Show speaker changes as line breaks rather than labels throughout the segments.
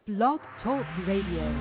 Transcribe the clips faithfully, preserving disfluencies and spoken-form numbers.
Blog Talk Radio.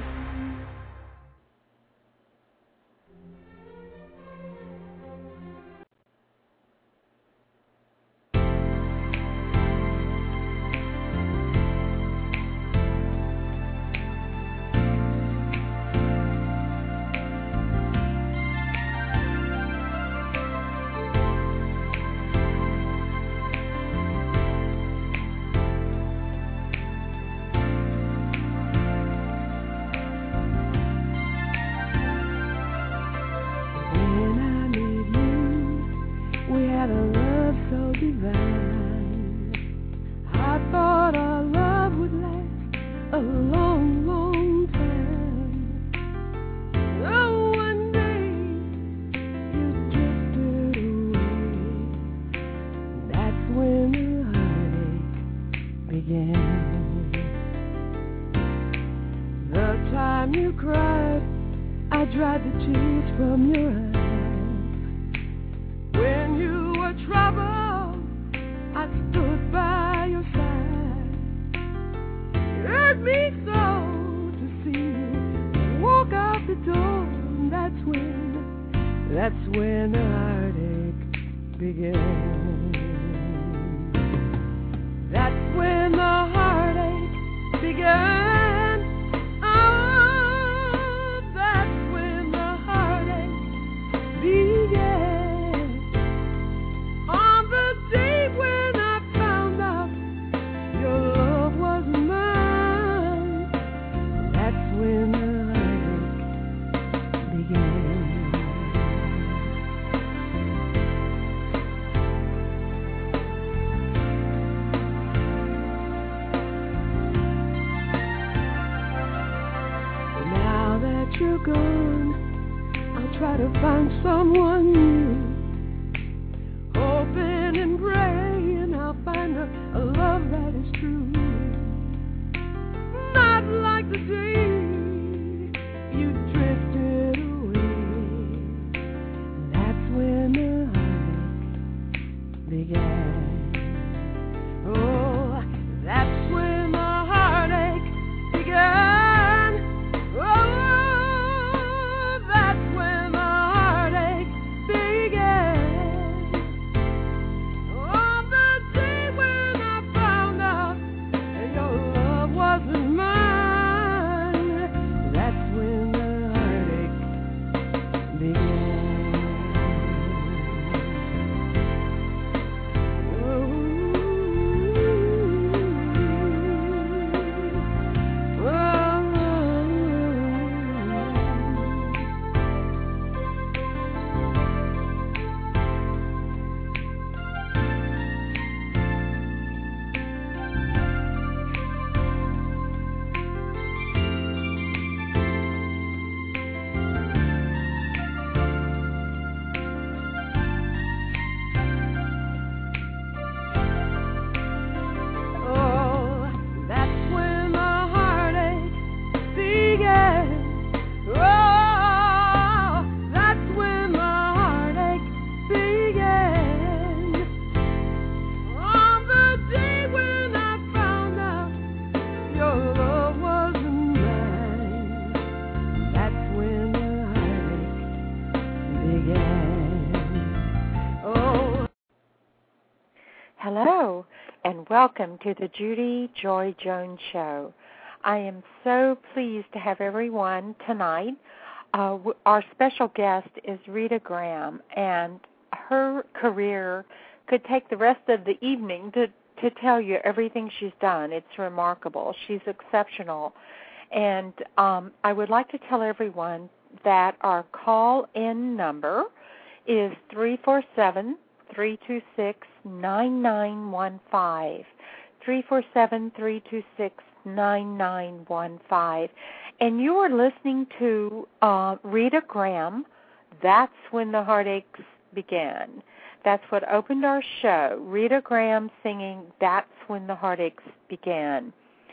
Welcome to the Judy Joy Jones Show. I am so pleased to have everyone tonight. Uh, w- our special guest is Rita Graham, and her career could take the rest of the evening to, to tell you everything she's done. It's remarkable. She's exceptional. And um, I would like to tell everyone that our call-in number is three four seven, three two six, nine nine one five, three four seven, three two six, nine nine one five. And you are listening to uh, Rita Graham, That's When the Heartaches Began. That's what opened our show, Rita Graham singing That's When the Heartaches Began.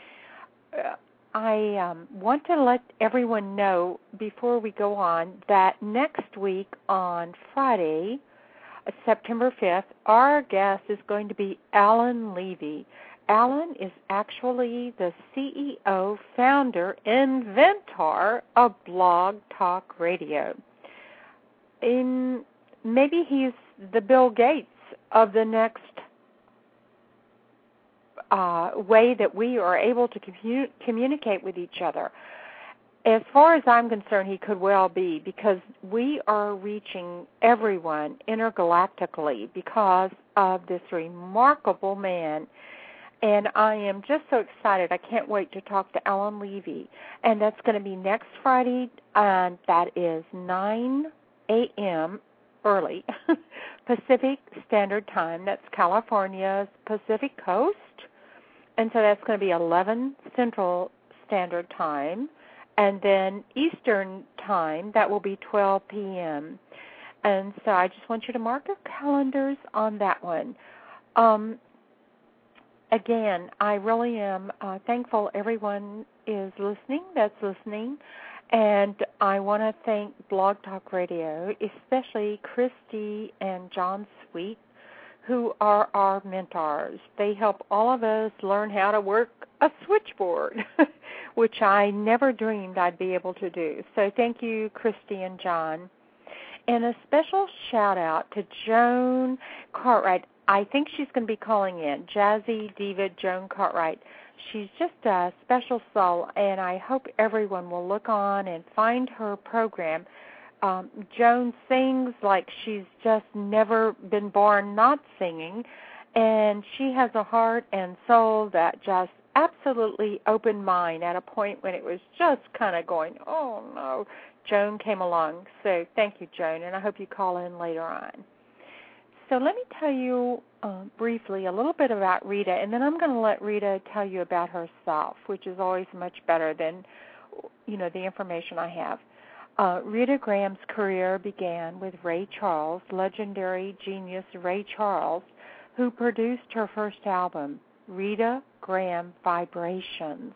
Uh, I um, want to let everyone know before we go on that next week on Friday, September fifth, our guest is going to be Alan Levy. Alan is actually the C E O, founder, inventor of Blog Talk Radio. In maybe he's the Bill Gates of the next uh, way that we are able to commu- communicate with each other. As far as I'm concerned, he could well be, because we are reaching everyone intergalactically because of this remarkable man. And I am just so excited. I can't wait to talk to Alan Levy. And that's going to be next Friday, and that is nine a.m. early Pacific Standard Time. That's California's Pacific Coast. And so that's going to be eleven Central Standard Time. And then Eastern Time, that will be twelve p.m. And so I just want you to mark your calendars on that one. Um, again, I really am uh, thankful everyone is listening, that's listening. And I want to thank Blog Talk Radio, especially Christy and John Sweet, who are our mentors. They help all of us learn how to work a switchboard, which I never dreamed I'd be able to do. So thank you, Christy and John. And a special shout-out to Joan Cartwright. I think she's going to be calling in, Jazzy Diva Joan Cartwright. She's just a special soul, and I hope everyone will look on and find her program. Um, Joan sings like she's just never been born not singing, and she has a heart and soul that just absolutely opened mine at a point when it was just kind of going, oh, no. Joan came along. So thank you, Joan, and I hope you call in later on. So let me tell you uh, briefly a little bit about Rita, and then I'm going to let Rita tell you about herself, which is always much better than, you know, the information I have. Uh, Rita Graham's career began with Ray Charles, legendary genius Ray Charles, who produced her first album, Rita Graham Vibrations.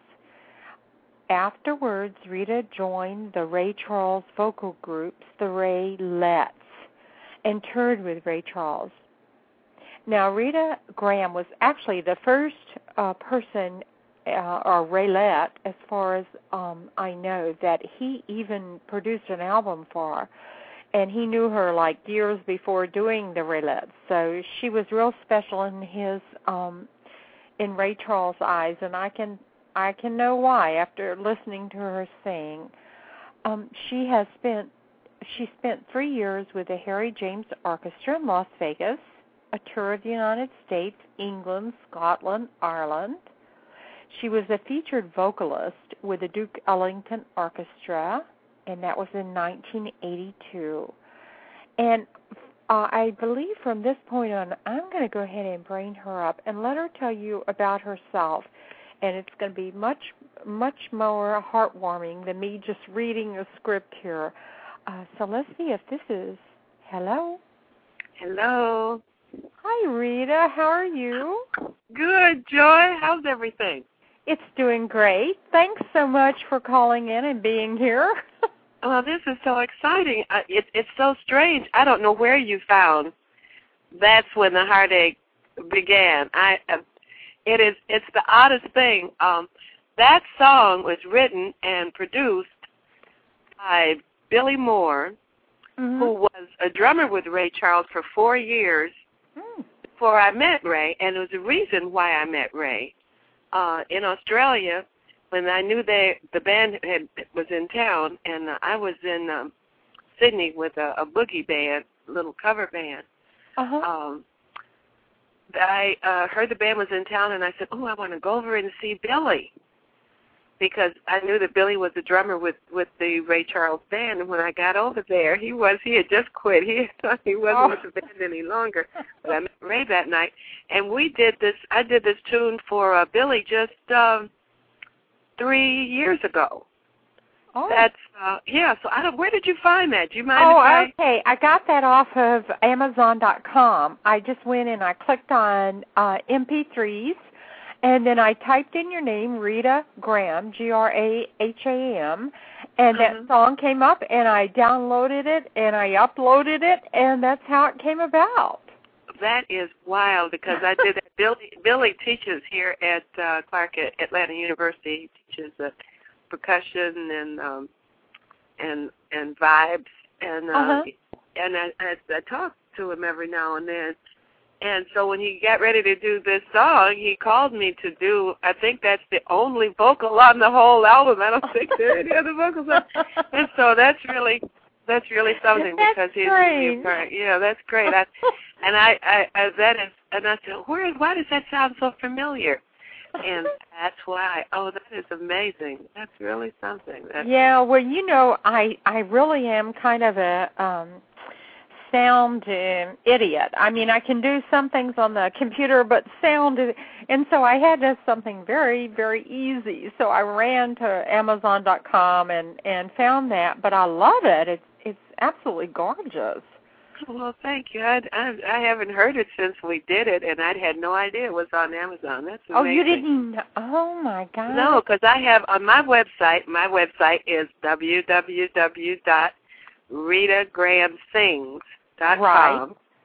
Afterwards, Rita joined the Ray Charles vocal groups, the Raelettes, and toured with Ray Charles. Now, Rita Graham was actually the first uh, person, uh, or Raelette, as far as um, I know, that he even produced an album for. And he knew her like years before doing the Raelettes. So she was real special in his, um, in Ray Charles' eyes, and I can I can know why after listening to her sing. Um, she has spent she spent three years with the Harry James Orchestra in Las Vegas, a tour of the United States, England, Scotland, Ireland. She was a featured vocalist with the Duke Ellington Orchestra, and that was in nineteen eighty-two. And uh, I believe from this point on, I'm going to go ahead and bring her up and let her tell you about herself. And it's going to be much, much more heartwarming than me just reading a script here. Uh, so let's see if this is, hello?
Hello.
Hi, Rita. How are you?
Good, Joy. How's everything?
It's doing great. Thanks so much for calling in and being here.
Oh, this is so exciting. Uh, it, it's so strange. I don't know where you found. That's when the heartache began. I. Uh, It is, it's the oddest thing. Um, that song was written and produced by Billy Moore, mm-hmm. who was a drummer with Ray Charles for four years mm. before I met Ray, and it was the reason why I met Ray. Uh, in Australia, when I knew they, the band had, was in town, and uh, I was in um, Sydney with a, a boogie band, a little cover band,
uh-huh.
um, I uh, heard the band was in town, and I said, oh, I want to go over and see Billy, because I knew that Billy was the drummer with, with the Ray Charles band, and when I got over there, he was, he had just quit. He thought he wasn't oh. with the band any longer. But I met Ray that night, and we did this, I did this tune for uh, Billy just uh, three years ago.
Oh.
That's, uh, yeah, so I don't, where did you find that? Do you mind
oh,
if I...
okay. I got that off of Amazon dot com. I just went and I clicked on uh, M P threes, and then I typed in your name, Rita Graham, G R A H A M, and
uh-huh.
that song came up, and I downloaded it, and I uploaded it, and that's how it came about.
that is wild because I did that. Billy, Billy teaches here at uh, Clark at Atlanta University. He teaches uh, percussion and um, and and vibes, and uh,
uh-huh.
and I, I, I talk to him every now and then. And so when he got ready to do this song, he called me to do, I think that's the only vocal on the whole album. I don't think there are any other vocals on. And so that's really, that's really something
that's
because he's
great.
really a part. Yeah, that's great. I, and I, I, I, that is, and I said, where is, why does that sound so familiar? And that's why. Oh, that is amazing. That's really something. That's
yeah, well, you know, I, I really am kind of a, um, sound uh, idiot. I mean, I can do some things on the computer, but sound is, and so I had to something very, very easy. So I ran to Amazon dot com and, and found that, but I love it. It's it's absolutely gorgeous.
Well, thank you. I, I, I haven't heard it since we did it, and I had no idea it was on Amazon. That's amazing.
Oh, you didn't? Oh, my God.
No, because I have on my website, my website is w w w dot rita graham sings dot com. Right.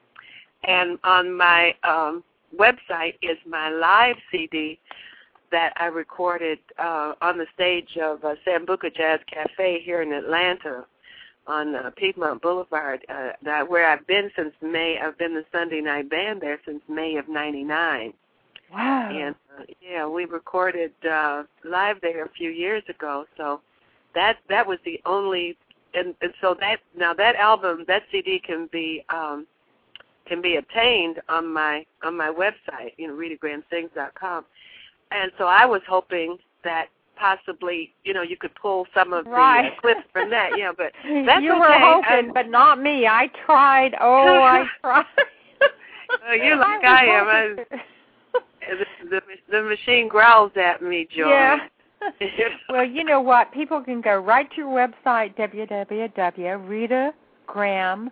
And on my um, website is my live C D that I recorded uh, on the stage of uh, Sambuca Jazz Cafe here in Atlanta on uh, Piedmont Boulevard, uh, that, where I've been since May. I've been the Sunday night band there since May of ninety-nine.
Wow.
And, uh, yeah, we recorded uh, live there a few years ago. So that that was the only, and, and so that, now that album, that C D can be um, can be obtained on my on my website, you know, rita graham sings dot com. And so I was hoping that possibly, you know, you could pull some of
right.
the uh, clips from that. Yeah, but that's
you
okay.
were hoping,
I'm,
but not me. I tried. Oh, I tried.
uh, you're like I, I am. I, the, the, the machine growls at me, Joy.
Yeah. Well, you know what? People can go right to your website, w w w dot rita graham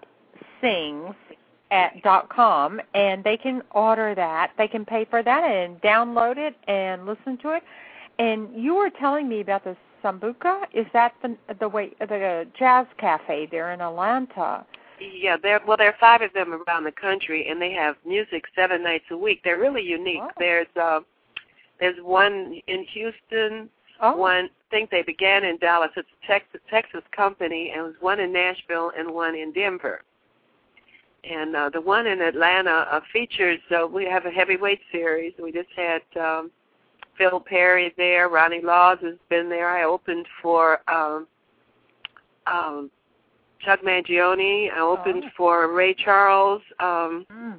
sings dot com, and they can order that. They can pay for that and download it and listen to it. And you were telling me about the Sambuca. Is that the the way the jazz cafe there in Atlanta?
Yeah, there. Well, there are five of them around the country, and they have music seven nights a week. They're really unique. Oh. There's uh, there's one in Houston.
Oh.
One, I think they began in Dallas. It's a Texas, Texas company, and there's one in Nashville and one in Denver. And uh, the one in Atlanta uh, features. Uh, we have a heavyweight series. We just had. Um, Phil Perry there. Ronnie Laws has been there. I opened for um, um, Chuck Mangione. I opened oh. for Ray Charles. Um, mm.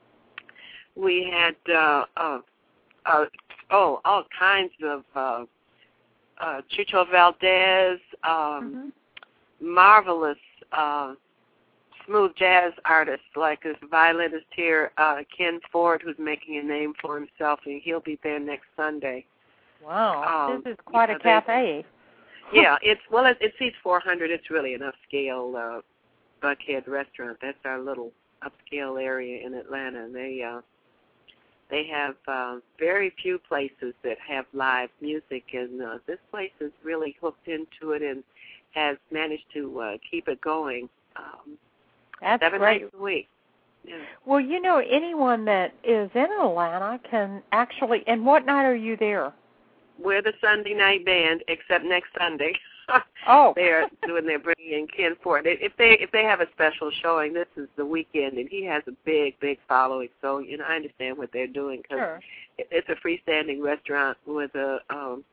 We had, uh, uh, uh, oh, all kinds of uh, uh, Chucho Valdez, um, mm-hmm. marvelous uh, smooth jazz artists like this violinist here, uh, Ken Ford, who's making a name for himself, and he'll be there next Sunday.
Wow,
um,
this is quite
you know,
a cafe.
Yeah, it's well, it, it seats four hundred. It's really an upscale uh, Buckhead restaurant. That's our little upscale area in Atlanta. And they uh, they have uh, very few places that have live music, and uh, this place is really hooked into it and has managed to uh, keep it going. Um,
That's
Seven
great.
nights a week. Yeah.
Well, you know, anyone that is in Atlanta can actually, and what night are you there?
We're the Sunday night band, except next Sunday.
Oh.
They're doing, they're bringing in Ken Ford. If they if they have a special showing, this is the weekend, and he has a big, big following. So, you know, I understand what they're doing because
sure.
it's a freestanding restaurant with a, um,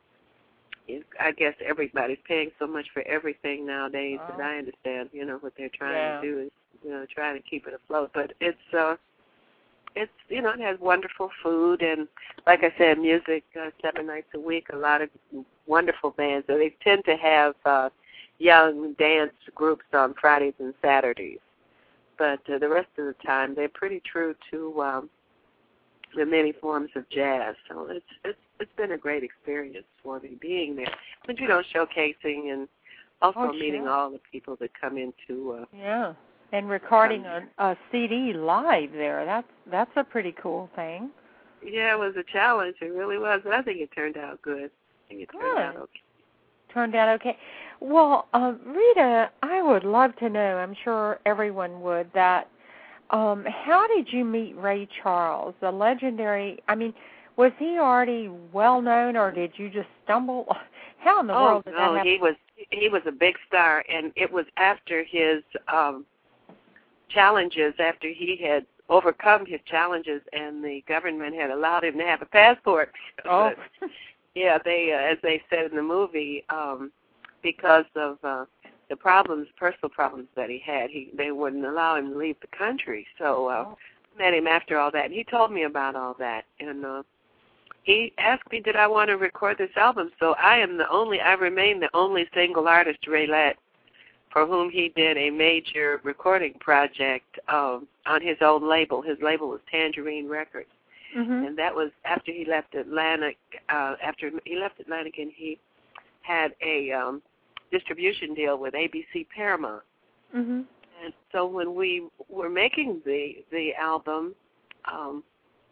I guess everybody's paying so much for everything nowadays oh. that I understand, you know, what they're trying
yeah.
to do is, you know, trying to keep it afloat. But it's, uh, it's you know, it has wonderful food and, like I said, music uh, seven nights a week, a lot of wonderful bands. So they tend to have uh, young dance groups on Fridays and Saturdays. But uh, the rest of the time, they're pretty true to um, the many forms of jazz. So it's, it's it's been a great experience for me being there. But, you know, showcasing and also
oh,
meeting
sure.
all the people that come into uh,
yeah. And recording a, a C D live there, that's that's a pretty cool thing.
Yeah, it was a challenge. It really was. But I think it turned out good. I think it turned
good.
out okay.
Turned out okay. Well, uh, Rita, I would love to know, I'm sure everyone would, that um, how did you meet Ray Charles, the legendary? I mean, was he already well known, or did you just stumble? How in the
oh,
world did
no,
that happen?
he was he was a big star, and it was after his um, challenges, after he had overcome his challenges, and the government had allowed him to have a passport.
Oh,
but, yeah, they, uh, as they said in the movie, um, because of uh, the problems, personal problems that he had, he they wouldn't allow him to leave the country. So uh,
oh.
I met him after all that, and he told me about all that, and uh, he asked me, did I want to record this album? So I am the only, I remain the only single artist, Raylette, for whom he did a major recording project um, on his own label. His label was Tangerine Records.
Mm-hmm.
And that was after he left Atlantic. Uh, after he left Atlantic, and he had a um, distribution deal with A B C Paramount.
Mm-hmm.
And so when we were making the the album, um,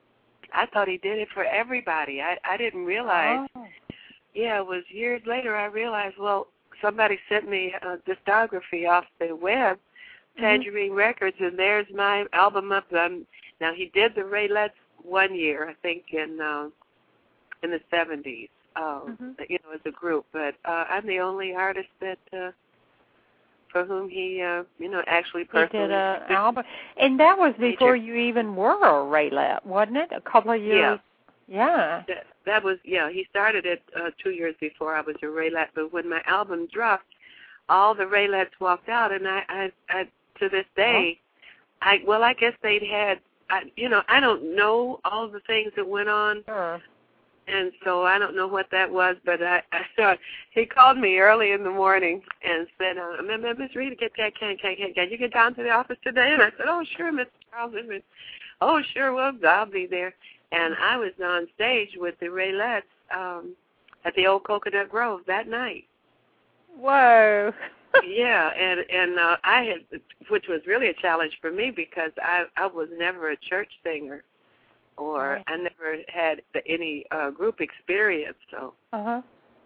I thought he did it for everybody. I, I didn't realize.
Oh.
Yeah, it was years later I realized, well, somebody sent me a discography off the web, Tangerine mm-hmm. Records, and there's my album up. Um, now, he did the Raylettes one year, I think, in uh, in the seventies, um, mm-hmm. you know, as a group. But uh, I'm the only artist that uh, for whom he, uh, you know, actually personally
he did an album, and that was before you even were a Raylette, wasn't it? A couple of years.
Yeah.
Yeah.
That, that was yeah. He started it uh, two years before I was a Raylette. But when my album dropped, all the Raylettes walked out, and I, I, I to this day, oh. I well, I guess they'd had. I, you know, I don't know all the things that went on,
sure.
and so I don't know what that was, but I, I thought he called me early in the morning and said, uh, Miss Rita, get that, can, can, can, can you get down to the office today? And I said, oh, sure, Mister Charles. And, oh, sure, well, I'll be there. And I was on stage with the Raylettes um, at the old Coconut Grove that night.
Whoa.
Yeah, and and uh, I had, which was really a challenge for me because I I was never a church singer, or
right.
I never had the, any uh, group experience. So.
Uh huh.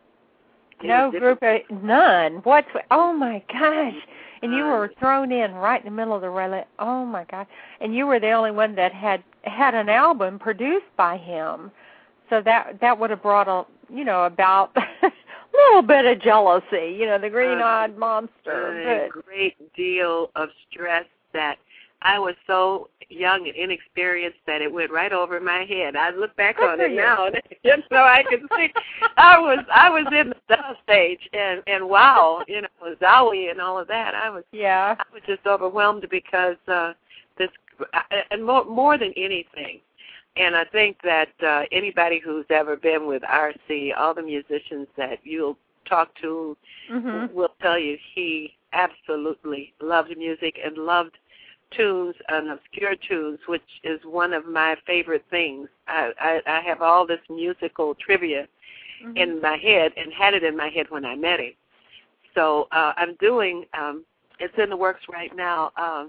No group, uh, none. What's? Oh my gosh! And you were thrown in right in the middle of the Raylette. Oh my God! And you were the only one that had had an album produced by him, so that that would have brought a you know about. little bit of jealousy, you know, the green-eyed uh, monster.
A but. great deal of stress that I was so young and inexperienced that it went right over my head. I look back
Good
on it
you.
now, and just so I can see, I was I was in the dust stage, and and wow, you know, Zowie and all of that. I was
yeah,
I was just overwhelmed because uh, this, and more more than anything. And I think that uh, anybody who's ever been with R C, all the musicians that you'll talk to
mm-hmm.
will tell you he absolutely loved music and loved tunes and obscure tunes, which is one of my favorite things. I, I, I have all this musical trivia mm-hmm. in my head and had it in my head when I met him. So uh, I'm doing, um, it's in the works right now, um,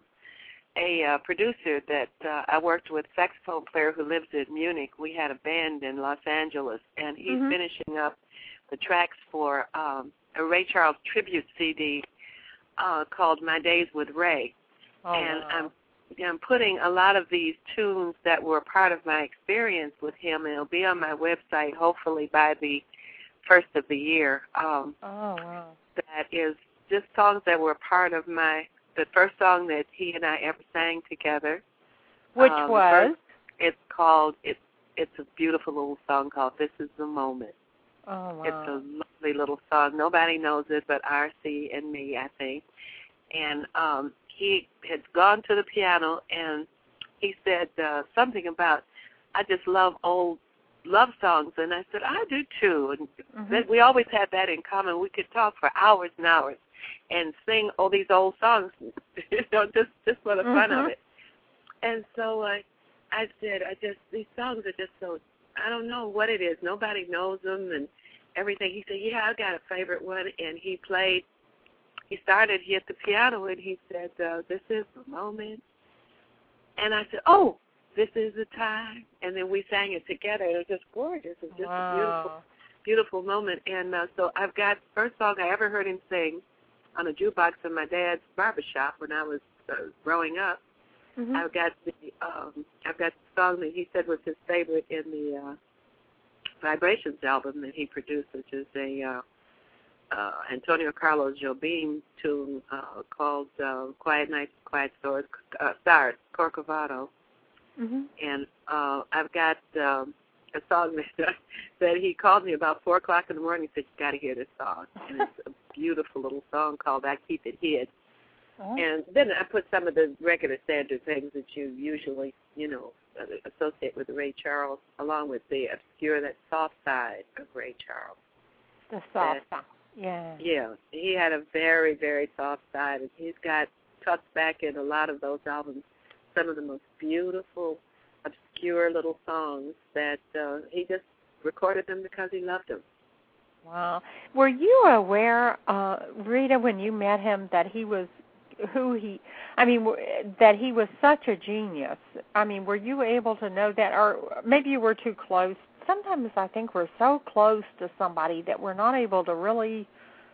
a uh, producer that uh, I worked with, saxophone player who lives in Munich. We had a band in Los Angeles, and he's mm-hmm. finishing up the tracks for um, a Ray Charles tribute C D uh, called My Days with Ray.
Oh,
and
wow.
I'm, I'm putting a lot of these tunes that were part of my experience with him, and it'll be on my website hopefully by the first of the year. Um,
oh, wow.
That is just songs that were part of my the first song that he and I ever sang together.
Which
um,
was?
First, it's called, it's, it's a beautiful little song called This Is the Moment.
Oh, wow.
It's a lovely little song. Nobody knows it but R C and me, I think. And um, he had gone to the piano, and he said uh, something about, I just love old love songs. And I said, I do too. And mm-hmm. that we always had that in common. We could talk for hours and hours and sing all these old songs, you know, just just for the mm-hmm. fun of it. And so uh, I said, I just these songs are just so, I don't know what it is. Nobody knows them and everything. He said, yeah, I got a favorite one. And he played, he started, he hit the piano, and he said, uh, this is the moment. And I said, oh, this is the time. And then we sang it together. It was just gorgeous. It was just
wow.
a beautiful, beautiful moment. And uh, so I've got the first song I ever heard him sing on a jukebox in my dad's barbershop when I was uh, growing up. Mm-hmm. I've got the um, I've got the song that he said was his favorite in the uh, Vibrations album that he produced, which is a uh, uh, Antonio Carlos Jobim tune uh, called uh, "Quiet Nights, Quiet Stars," uh, Stars, Corcovado.
Mm-hmm.
And uh, I've got um, a song that that he called me about four o'clock in the morning. He said, "You got to hear this song," and it's a beautiful little song called "I Keep It Hid." Oh. And then I put some of the regular standard things that you usually, you know, associate with Ray Charles, along with the obscure, that soft side of Ray Charles.
The soft side, yeah.
Yeah, he had a very, very soft side, and he's got tucked back in a lot of those albums some of the most beautiful, obscure little songs that uh, he just recorded them because he loved them.
Wow. Were you aware, uh, Rita, when you met him, that he was who he, I mean, that he was such a genius? I mean, were you able to know that, or maybe you were too close? Sometimes I think we're so close to somebody that we're not able to really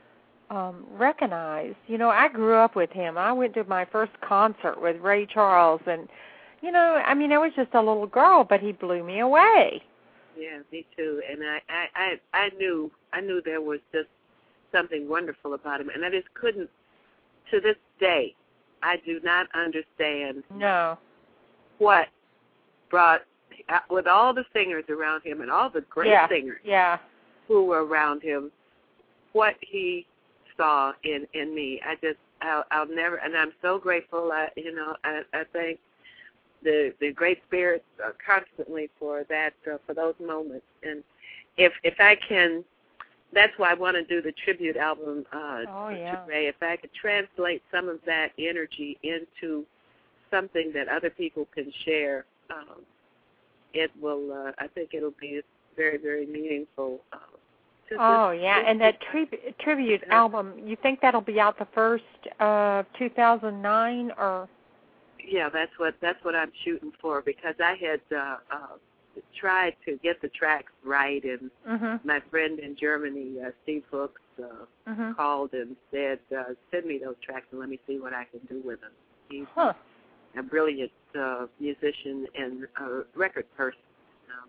um, recognize. You know, I grew up with him. I went to my first concert with Ray Charles, and, you know, I mean, I was just a little girl, but he blew me away.
Yeah, me too. And I, I, I, I knew, I knew there was just something wonderful about him, and I just couldn't. To this day, I do not understand
no.
what brought, with all the singers around him and all the great
yeah.
singers
yeah.
who were around him, what he saw in, in me. I just, I'll, I'll never, and I'm so grateful. I, you know, I, I thank the the Great Spirit uh, constantly for that, uh, for those moments. And if if I can, that's why I want to do the tribute album uh,
oh, yeah.
to Ray. If I could translate some of that energy into something that other people can share, um, it will. Uh, I think it'll be very, very meaningful. Uh,
oh yeah, and that tri- tribute uh, album. You think that'll be out the first of uh, two thousand nine, or?
Yeah, that's what that's what I'm shooting for, because I had uh, uh, tried to get the tracks right, and
mm-hmm.
my friend in Germany, uh, Steve Hooks, uh,
mm-hmm.
called and said, uh, "Send me those tracks and let me see what I can do with them." He's
huh.
a brilliant uh, musician and a record person. Um,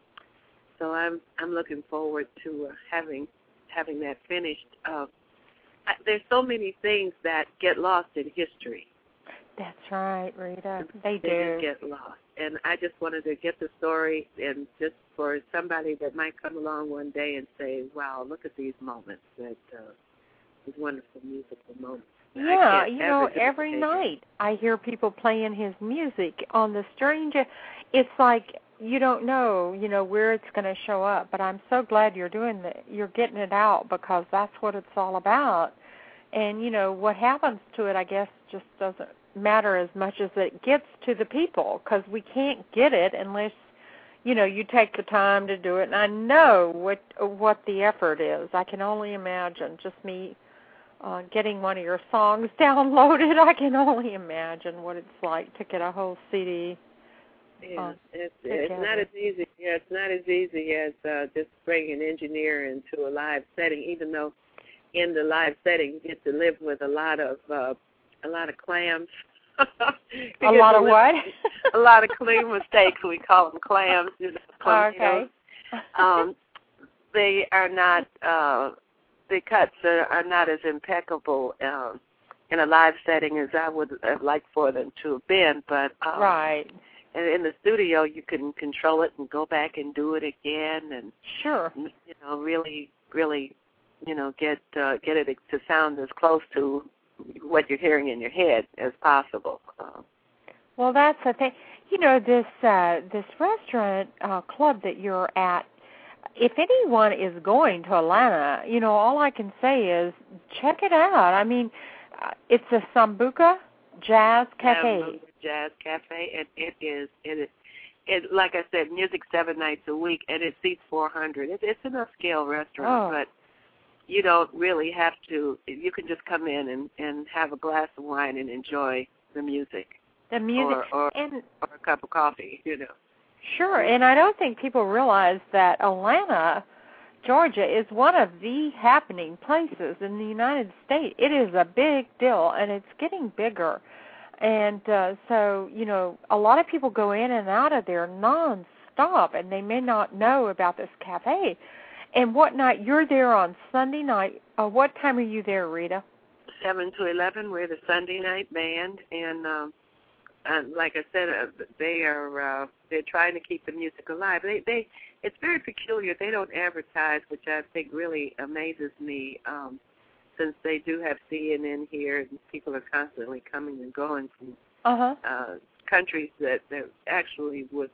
so I'm I'm looking forward to uh, having having that finished. Uh, I, there's so many things that get lost in history.
That's right, Rita. They,
they
do.
They get lost. And I just wanted to get the story, and just for somebody that might come along one day and say, wow, look at these moments, that uh, these wonderful musical moments.
Yeah, you know, every night I hear people playing his music on the Stranger. It's like you don't know, you know, where it's going to show up. But I'm so glad you're doing that. You're getting it out, because that's what it's all about. And, you know, what happens to it, I guess, just doesn't matter as much as it gets to the people, because we can't get it unless, you know, you take the time to do it. And I know what what the effort is. I can only imagine. Just me uh, getting one of your songs downloaded, I can only imagine what it's like to get a whole C D.
Yeah,
uh,
it's, it's not as easy. Yeah, it's not as easy as uh, just bringing an engineer into a live setting, even though in the live setting you get to live with a lot of uh, a lot of clams.
a lot of what?
a lot of clean mistakes. We call them clams. You know, clams,
okay.
You know. um, they are not. Uh, the cuts are, are not as impeccable um, in a live setting as I would have liked for them to have been. But um,
right.
And in the studio, you can control it and go back and do it again, and
sure,
you know, really, really, you know, get uh, get it to sound as close to what you're hearing in your head as possible. Uh,
well, that's the thing. You know, this uh, this restaurant uh, club that you're at, if anyone is going to Atlanta, you know, all I can say is check it out. I mean, uh, it's a Sambuca Jazz Cafe.
Sambuca Jazz Cafe. It, it is. It is. It, like I said, music seven nights a week, and it seats four hundred. It, it's an upscale restaurant,
oh.
but you don't really have to. You can just come in and, and have a glass of wine and enjoy the music.
The music.
Or, or,
and,
or a cup of coffee, you know.
Sure, and I don't think people realize that Atlanta, Georgia, is one of the happening places in the United States. It is a big deal, and it's getting bigger. And uh, so, you know, a lot of people go in and out of there nonstop, and they may not know about this cafe. And what night? You're there on Sunday night. Uh, what time are you there, Rita?
seven to eleven. We're the Sunday night band, and um, uh, like I said, uh, they are uh, they're trying to keep the music alive. They they it's very peculiar. They don't advertise, which I think really amazes me. Um, since they do have C N N here, and people are constantly coming and going from
uh-huh.
uh, countries that, that actually would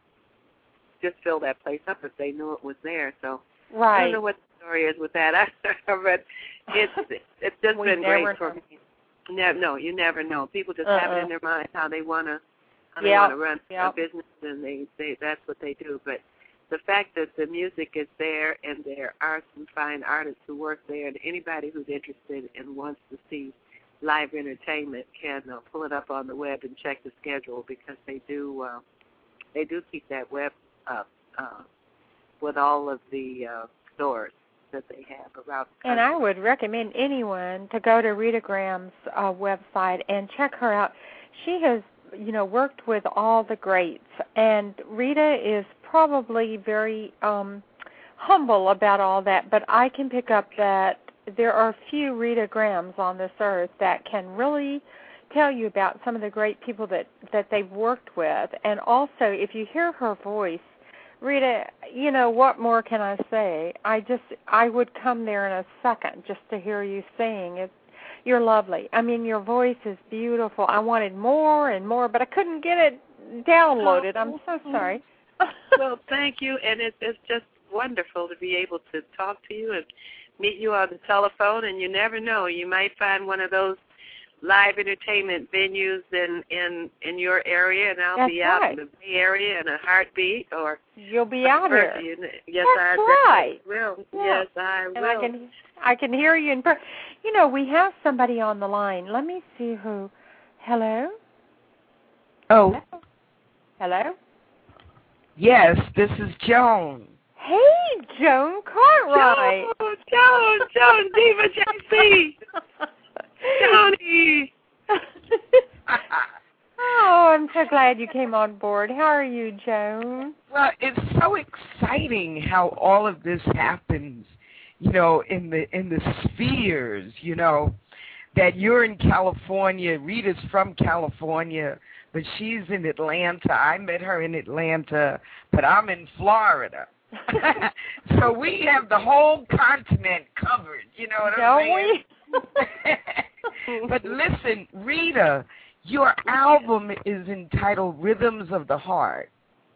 just fill that place up if they knew it was there. So
right.
I don't know what the story is with that, but it's it's just been great for me. No, no, you never know. People just uh-uh. have it in their mind how they wanna how they
yep.
want to run
yep.
a business, and they, they that's what they do. But the fact that the music is there and there are some fine artists who work there, and anybody who's interested and wants to see live entertainment can uh, pull it up on the web and check the schedule, because they do uh, they do keep that web up uh, with all of the uh, stores that they have around the country.
And I would recommend anyone to go to Rita Graham's uh, website and check her out. She has, you know, worked with all the greats, and Rita is probably very um, humble about all that, but I can pick up that there are few Rita Grahams on this earth that can really tell you about some of the great people that, that they've worked with. And also, if you hear her voice, Rita, you know, what more can I say? I just, I would come there in a second just to hear you sing. It's, you're lovely. I mean, your voice is beautiful. I wanted more and more, but I couldn't get it downloaded. I'm so sorry.
Well, thank you, and it's it's just wonderful to be able to talk to you and meet you on the telephone, and you never know, you might find one of those live entertainment venues in, in, in your area, and I'll
That's
be out
right.
in the Bay Area in a heartbeat, or
you'll be out here.
You, yes,
That's
I
right.
will.
Yeah.
Yes, I will.
And I can I can hear you in per- You know, we have somebody on the line. Let me see who. Hello?
Oh.
Hello? Hello?
Yes, this is Joan.
Hey, Joan Cartwright.
Joan, Joan, Joan, Diva J C. Joanie.
Oh, I'm so glad you came on board. How are you, Joan?
Well, it's so exciting how all of this happens, you know, in the in the spheres, you know, that you're in California. Rita's from California, but she's in Atlanta. I met her in Atlanta, but I'm in Florida. So we have the whole continent covered, you know what I'm saying?
We?
But listen, Rita, your album is entitled Rhythms of the Heart.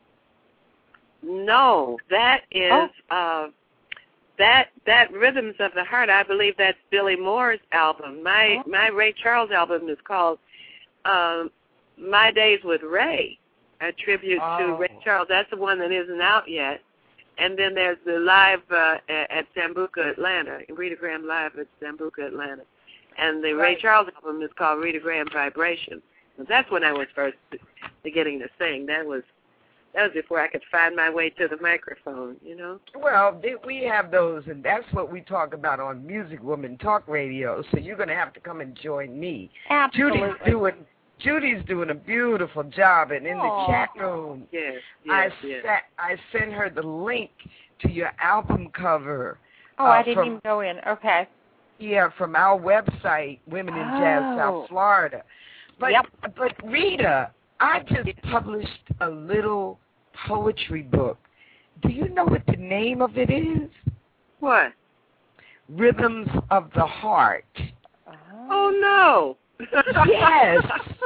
No, that is
oh.
uh, that that Rhythms of the Heart. I believe that's Billy Moore's album. My
oh.
my Ray Charles album is called um, My Days with Ray, a tribute
oh.
to Ray Charles. That's the one that isn't out yet. And then there's the live uh, at Sambuca, Atlanta, Rita Graham live at Sambuca, Atlanta. And the
right.
Ray Charles album is called Rita Graham Vibration. And that's when I was first beginning to sing. That was that was before I could find my way to the microphone, you know.
Well, we have those, and that's what we talk about on Music Woman Talk Radio. So you're going to have to come and join me.
Absolutely.
Judy's doing Judy's doing a beautiful job, and in
Aww.
the chat room,
yes, yes,
I
yes.
Sa- I sent her the link to your album cover.
Oh,
uh,
I didn't
from,
even go in. Okay.
Yeah, from our website, Women in Jazz
Oh.
South Florida. But
Yep.
but Rita, I just published a little poetry book. Do you know what the name of it is?
What?
Rhythms of the Heart.
Oh no.
Yes.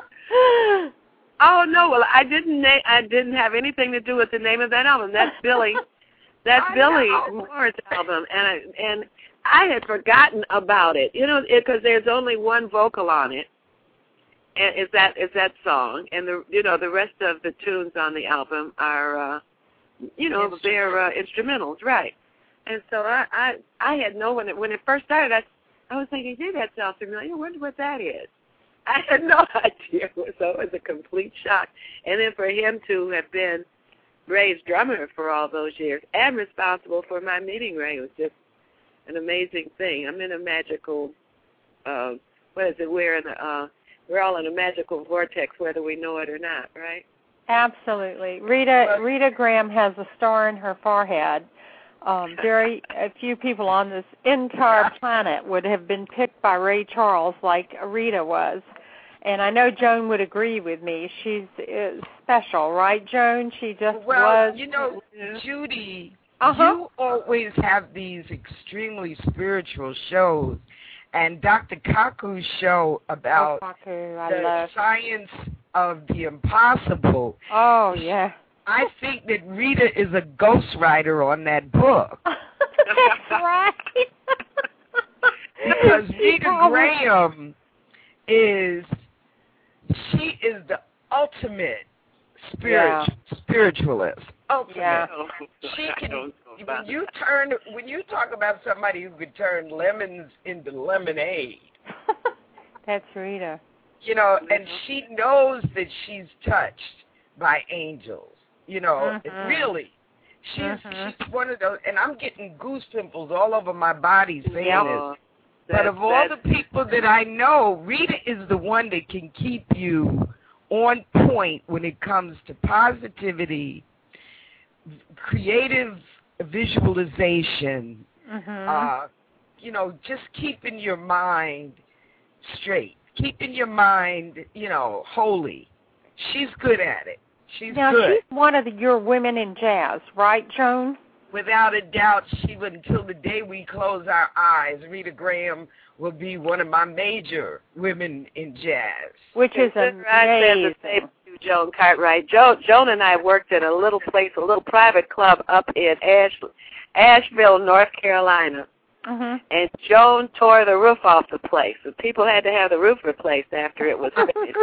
Oh no. Well, I didn't. Na- I didn't have anything to do with the name of that album. That's Billy. That's
I
Billy
know.
Moore's album, and I, and I had forgotten about it. You know, because there's only one vocal on it, and is that is that song, and the you know the rest of the tunes on the album are, uh, you know, they're uh, instrumentals, right? And so I, I I had no when it when it first started, I I was thinking, gee, that sounds familiar. I wonder what that is. I had no idea, so it was a complete shock. And then for him to have been Ray's drummer for all those years and responsible for my meeting Ray was just an amazing thing. I'm in a magical, uh, what is it, we're in a, uh, we're all in a magical vortex, whether we know it or not, right?
Absolutely. Rita Rita Graham has a star in her forehead. Um, very a few people on this entire planet would have been picked by Ray Charles like Rita was. And I know Joan would agree with me. She's uh, special, right, Joan? She just
well,
was.
Well, you know, Judy,
uh-huh.
you always have these extremely spiritual shows. And Doctor Kaku's show about
oh, Kaku, I
the
love
science of the impossible.
Oh, yeah.
I think that Rita is a ghostwriter on that book.
That's right.
Because Rita Graham is, she is the ultimate spirit, yeah. spiritualist. Ultimate.
Yeah.
She can, when you turn, when you talk about somebody who could turn lemons into lemonade.
That's Rita.
You know, and she knows that she's touched by angels. You know, mm-hmm. really. She's mm-hmm. she's one of those, and I'm getting goose pimples all over my body saying
yeah.
this. But of all the people that I know, Rita is the one that can keep you on point when it comes to positivity, creative visualization,
mm-hmm.
uh, you know, just keeping your mind straight, keeping your mind, you know, holy. She's good at it. She's
now,
good.
She's one of the, your women in jazz, right, Joan?
Without a doubt, she would, until the day we close our eyes, Rita Graham will be one of my major women in jazz.
Which is amazing. Right,
Joan Cartwright. Joan, Joan and I worked at a little place, a little private club up in Ash, Asheville, North Carolina.
Mm-hmm.
And Joan tore the roof off the place. And people had to have the roof replaced after it was finished.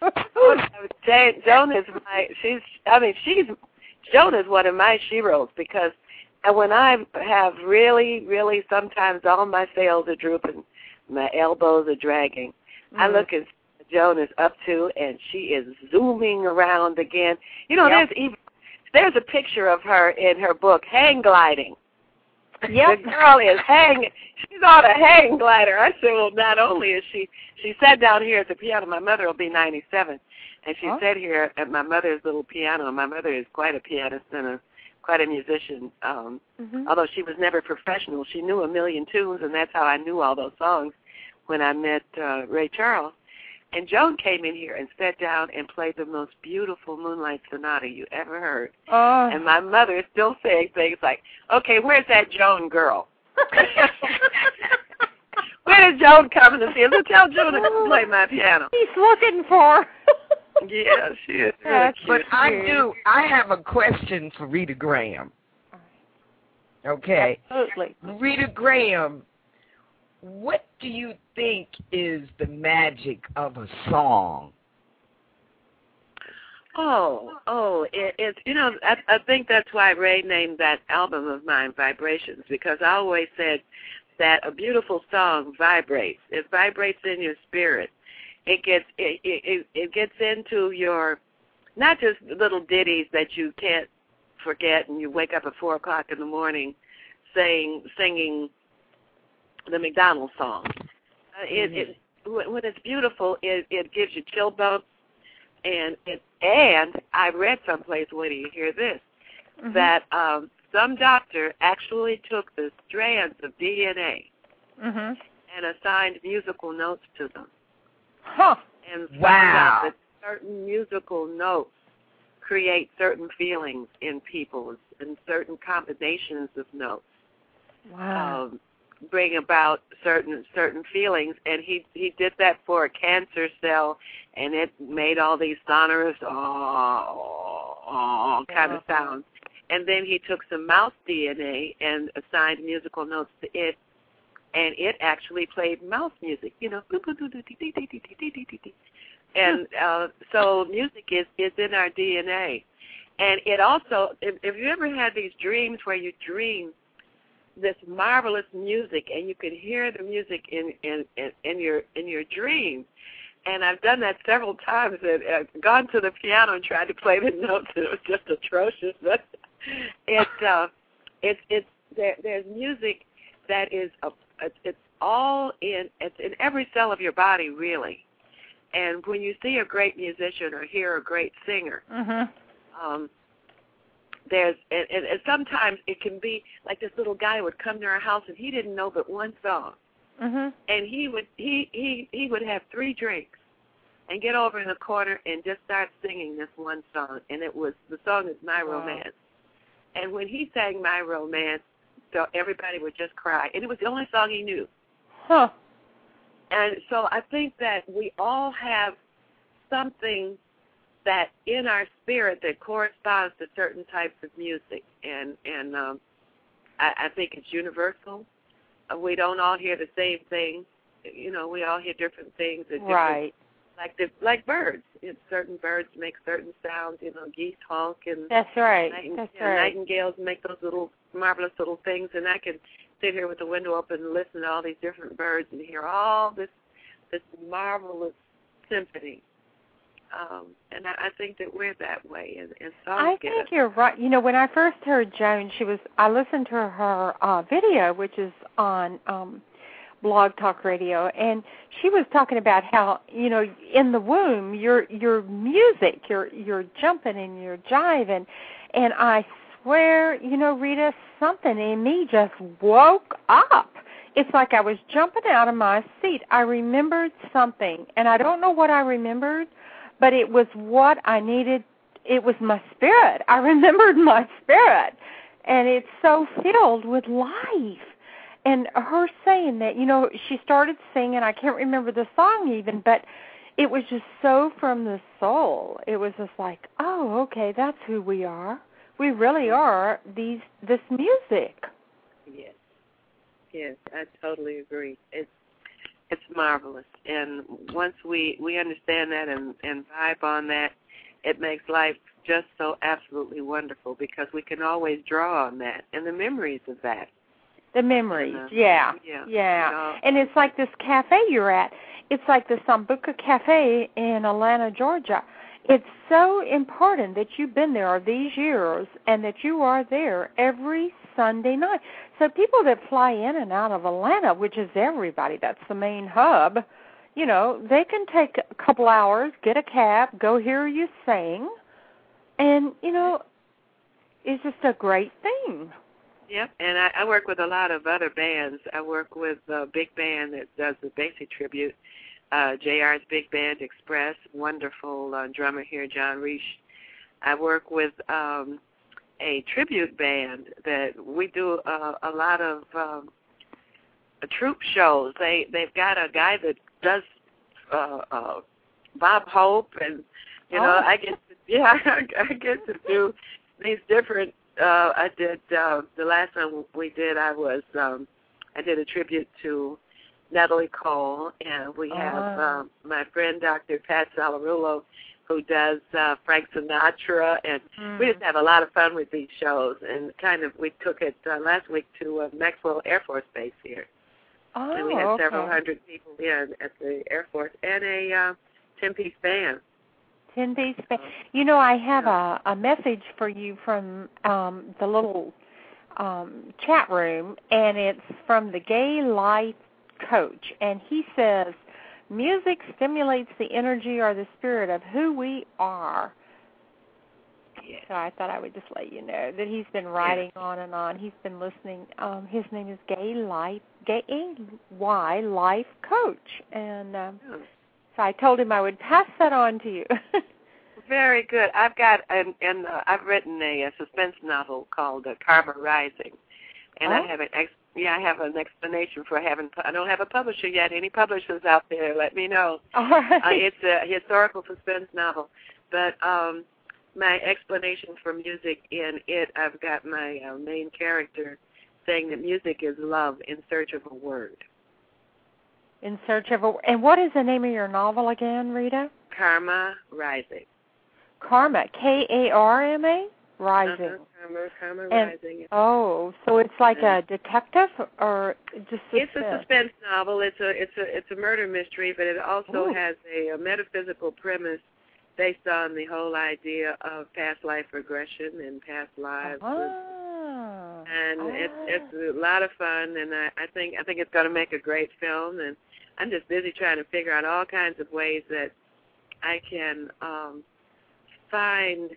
Joan is my, she's, I mean, she's, Joan is one of my sheroes because when I have really, really, sometimes all my sails are drooping, my elbows are dragging, mm-hmm. I look at Joan is up to, and she is zooming around again. You know, yep. there's even, there's a picture of her in her book, hang gliding.
Yep.
The girl is hang. She's on a hang glider. I said, well, not only is she, she sat down here at the piano. My mother will be ninety-seven, and she
oh.
sat here at my mother's little piano. My mother is quite a pianist and a quite a musician. Um,
mm-hmm.
Although she was never professional, she knew a million tunes, and that's how I knew all those songs when I met uh, Ray Charles. And Joan came in here and sat down and played the most beautiful Moonlight Sonata you ever heard.
Oh.
And my mother is still saying things like, okay, where's that Joan girl? Where did Joan come in the field? Tell Joan to play my piano.
He's looking for her.
Yeah, she is really cute.
But I do, I have a question for Rita Graham. Okay.
Absolutely.
Rita Graham, what do you think is the magic of a song?
Oh, oh, it, it's, you know, I, I think that's why Ray named that album of mine Vibrations, because I always said that a beautiful song vibrates. It vibrates in your spirit. It gets, it, it, it gets into your, not just little ditties that you can't forget and you wake up at four o'clock in the morning saying, singing the McDonald's song. Uh, it, it, when it's beautiful, it, it gives you chill bumps, and it, and I read someplace, wait till you hear this, mm-hmm. that um, some doctor actually took the strands of D N A
mm-hmm.
and assigned musical notes to them.
Huh.
And found
wow.
out that certain musical notes create certain feelings in people, and certain combinations of notes.
Wow.
Um, bring about certain certain feelings, and he he did that for a cancer cell, and it made all these sonorous oh, oh kind of sounds. And then he took some mouse D N A and assigned musical notes to it, and it actually played mouse music, you know. And uh, so music is, is in our D N A. And it also, if, if you ever had these dreams where you dream this marvelous music, and you can hear the music in, in, in, in your in your dreams. And I've done that several times. And I've gone to the piano and tried to play the notes, and it was just atrocious. But it uh, it's it's there. There's music that is a, it's all in it's in every cell of your body, really. And when you see a great musician or hear a great singer,
Mm-hmm.
um, there's and, and, and sometimes it can be like this little guy would come to our house and he didn't know but one song,
Mm-hmm.
and he would he he he would have three drinks and get over in the corner and just start singing this one song, and it was the song is My
Wow.
Romance. And when he sang My Romance, so everybody would just cry, and it was the only song he knew.
Huh.
And so I think that we all have something that in our spirit that corresponds to certain types of music, and and um, I, I think it's universal. Uh, we don't all hear the same thing. You know, we all hear different things. At different,
Right.
Like the, like birds. You know, certain birds make certain sounds. You know, geese honk and
That's right.
nighting-
That's
yeah,
right.
nightingales make those little marvelous little things, and I can sit here with the window open and listen to all these different birds and hear all this this marvelous symphony. Um, and I, I think that we're that way, and, and songs
I
get
think
us.
you're right. You know, when I first heard Joan, she was. I listened to her uh, video, which is on um, Blog Talk Radio, and she was talking about how, you know, in the womb, your your music, you're you're jumping and you're jiving, and I swear, you know, Rita, something in me just woke up. It's like I was jumping out of my seat. I remembered something, and I don't know what I remembered, but it was what I needed. It was my spirit. I remembered my spirit, and it's so filled with life. And her saying that, you know, she started singing, I can't remember the song even, but it was just so from the soul. It was just like, oh, okay, that's who we are. We really are these this music.
Yes, yes, I totally agree. It's it's marvelous, and once we, we understand that and, and vibe on that, it makes life just so absolutely wonderful because we can always draw on that and the memories of that.
The memories,
Uh,
yeah,
yeah,
yeah.
you know.
And it's like this cafe you're at. It's like the Sambuca Cafe in Atlanta, Georgia. It's so important that you've been there these years and that you are there every Sunday night. So people that fly in and out of Atlanta, which is everybody, that's the main hub, you know, they can take a couple hours, get a cab, go hear you sing, and, you know, it's just a great thing.
Yep, and I, I work with a lot of other bands. I work with a big band that does the basic tribute, uh, J R's Big Band Express, wonderful uh, drummer here, John Reish. I work with um, a tribute band that we do uh, a lot of um, troop shows. They, they've got a guy that does uh, uh, Bob Hope, and, you know,
Oh.
I get to, yeah, I get to do these different Uh, I did, uh, the last time we did, I was, um, I did a tribute to Natalie Cole, and we have
Uh-huh.
um, my friend Doctor Pat Salarulo, who does uh, Frank Sinatra, and
Mm.
we just have a lot of fun with these shows, and kind of, we took it uh, last week to uh, Maxwell Air Force Base here,
Oh,
and we had
okay.
several hundred people in at the Air Force, and a uh, ten-piece band.
Ten-piece band. You know, I have a, a message for you from um, the little um, chat room, and it's from the Gay Life Coach, and he says, music stimulates the energy or the spirit of who we are.
Yes.
So I thought I would just let you know that he's been writing on and on. He's been listening. Um, his name is Gay Life, Gay Y Life Coach, and um,
Oh.
so I told him I would pass that on to you.
Very good. I've got an, and uh, I've written a, a suspense novel called uh, Karma Rising, and
Oh.
I have an ex, yeah I have an explanation for having. I don't have a publisher yet. Any publishers out there, let me know.
All right.
Uh, it's a historical suspense novel, but um, my explanation for music in it, I've got my uh, main character saying that music is love in search of a word.
In search of a, and what is the name of your novel again, Rita?
Karma Rising.
Karma, K A R M A, Rising.
Uh-huh. Karma, Karma
And-
Rising.
Oh, so it's like a detective or just
It's
suspense?
a suspense novel. It's a it's a it's a murder mystery, but it also
Ooh.
has a, a metaphysical premise based on the whole idea of past life regression and past lives.
Ah.
And
ah.
it's it's a lot of fun, and I, I think I think it's going to make a great film. And I'm just busy trying to figure out all kinds of ways that I can um, find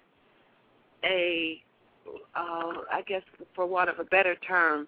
a, uh, I guess for want of a better term,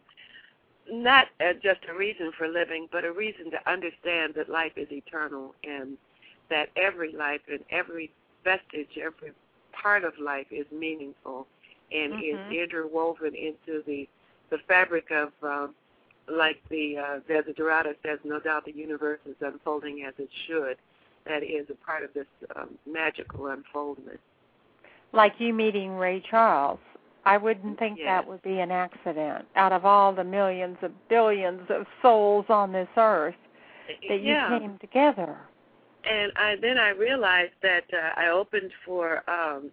not uh, just a reason for living, but a reason to understand that life is eternal and that every life and every vestige, every part of life is meaningful and mm-hmm. is interwoven into the the fabric of, uh, like the uh, Desiderata says, no doubt the universe is unfolding as it should. That is a part of this um, magical unfoldment.
Like you meeting Ray Charles. I wouldn't think
yes.
that would be an accident. Out of all the millions of billions of souls on this earth, that you
yeah.
came together.
And I, then I realized that uh, I opened for um,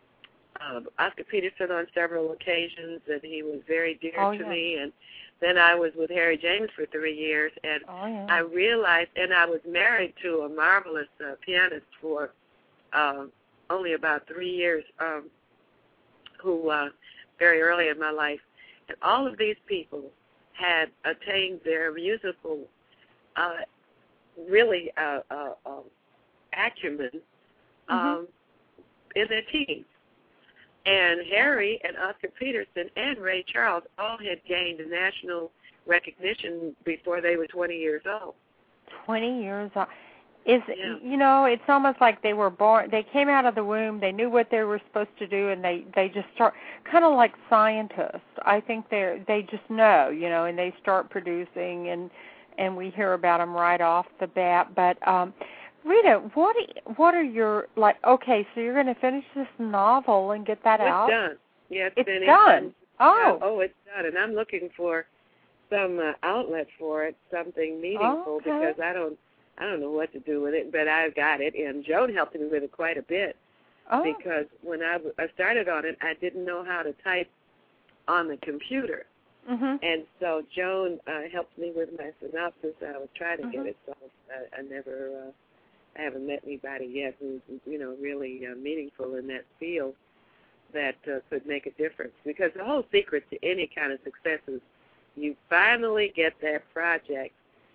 uh, Oscar Peterson on several occasions, and he was very dear
oh,
to
yeah.
me. And then I was with Harry James for three years, and
oh, yeah.
I realized, and I was married to a marvelous uh, pianist for uh, only about three years, um, who uh, very early in my life, and all of these people had attained their musical, uh, really uh, uh, uh, acumen um, mm-hmm. in their teens. And Harry and Oscar Peterson and Ray Charles all had gained national recognition before they were twenty years old.
twenty years old. Is
yeah.
you know, it's almost like they were born. They came out of the womb. They knew what they were supposed to do, and they they just start kind of like scientists. I think they they just know, you know, and they start producing, and and we hear about them right off the bat. But um, Rita, what what are your like? Okay, so you're going to finish this novel and get that
it's
out.
It's done. Yeah, it's,
it's
finished.
done. Oh,
oh, it's done, and I'm looking for some uh, outlet for it, something meaningful,
okay.
because I don't. I don't know what to do with it, but I've got it, and Joan helped me with it quite a bit
oh.
because when I, I started on it, I didn't know how to type on the computer,
mm-hmm.
and so Joan uh, helped me with my synopsis. I was trying to
mm-hmm.
get it solved. I, I never, uh, I haven't met anybody yet who's, you know, really uh, meaningful in that field that uh, could make a difference, because the whole secret to any kind of success is you finally get that project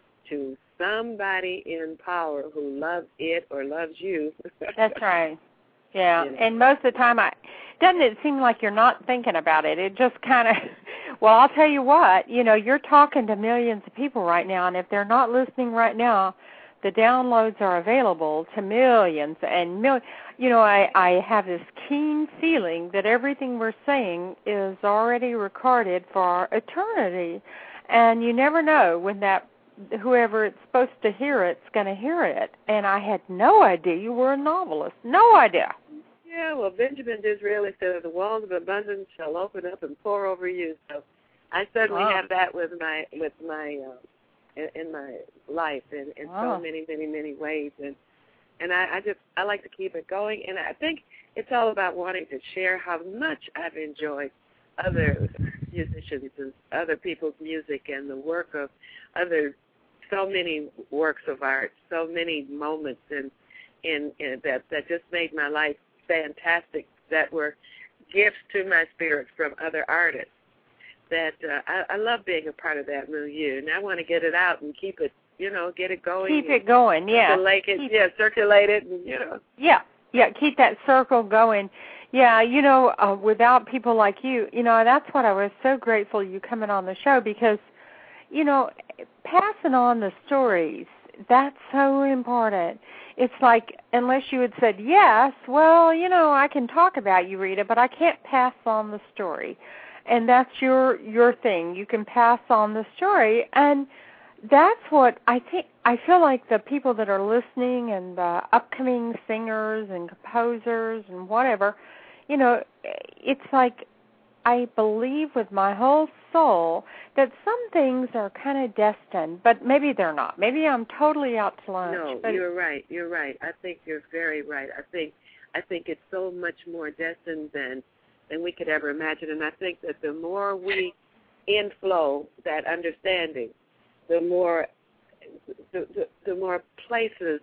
to somebody in power who loves it or loves you.
That's right. Yeah,
you know.
And most of the time, I doesn't it seem like you're not thinking about it? It just kind of, well, I'll tell you what, you know, you're talking to millions of people right now, and if they're not listening right now, the downloads are available to millions and mil. You know, I, I have this keen feeling that everything we're saying is already recorded for our eternity, and you never know when that whoever it's supposed to hear it's going to hear it. And I had no idea you were a novelist. No idea.
Yeah, well, Benjamin Disraeli said, the walls of abundance shall open up and pour over you. So I certainly
wow.
have that with my with my uh, in, in my life in, in
wow.
so many, many, many ways. And and I, I just I like to keep it going. And I think it's all about wanting to share how much I've enjoyed other musicians and other people's music and the work of other, so many works of art, so many moments in, in, in that, that just made my life fantastic, that were gifts to my spirit from other artists. That uh, I, I love being a part of that milieu, and I want to get it out and keep it, you know, get it going.
Keep it going, yeah.
Circulate it,
keep,
yeah, circulate it, and, you know.
Yeah, yeah, keep that circle going. Yeah, you know, uh, without people like you, you know, that's what I was so grateful you coming on the show, because, you know, passing on the stories, that's so important. It's like, unless you had said yes, well, you know, I can talk about you, Rita, but I can't pass on the story. And that's your your thing. You can pass on the story. And that's what I think, I feel like the people that are listening and the upcoming singers and composers and whatever, you know, it's like I believe with my whole soul that some things are kind of destined, but maybe they're not. Maybe I'm totally out to lunch.
No,
but
you're right. You're right. I think you're very right. I think I think it's so much more destined than than we could ever imagine. And I think that the more we inflow that understanding, the more the, the, the more places